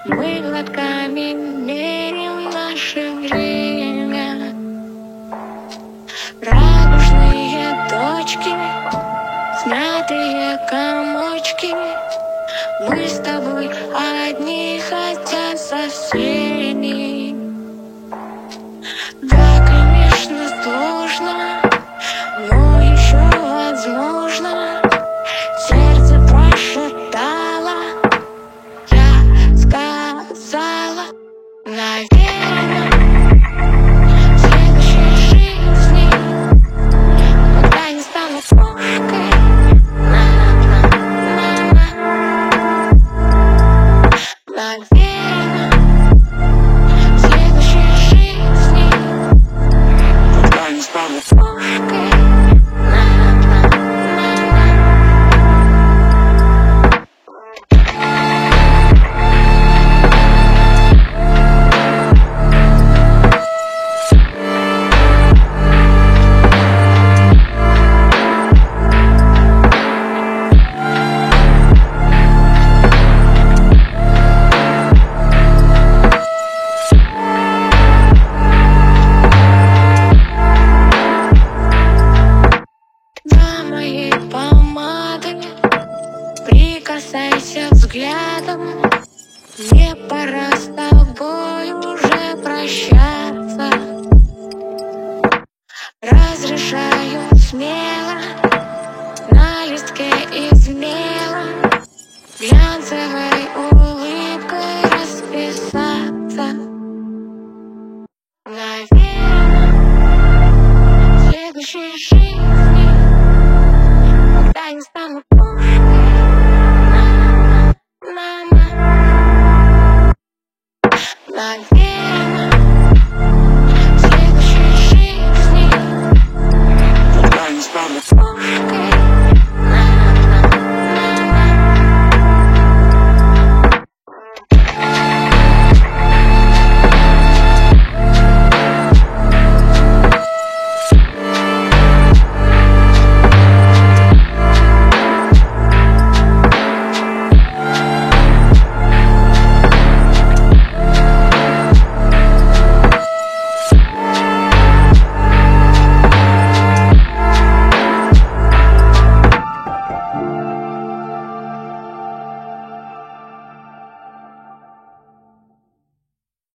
Мы глотками меряем наше время. Радужные точки, смятые комочки. Мы с тобой одни, хотя со всеми. Да, конечно, сложно, но еще возможно. Сердце прошептало, я сказала, наверное, в следующей жизни, когда не стану кошкой. Наверное, в следующей жизни, когда не стану кошкой. Моей помады прикасайся взглядом. Мне пора с тобой уже прощаться. Разрешаю смело на листке из мела глянцевая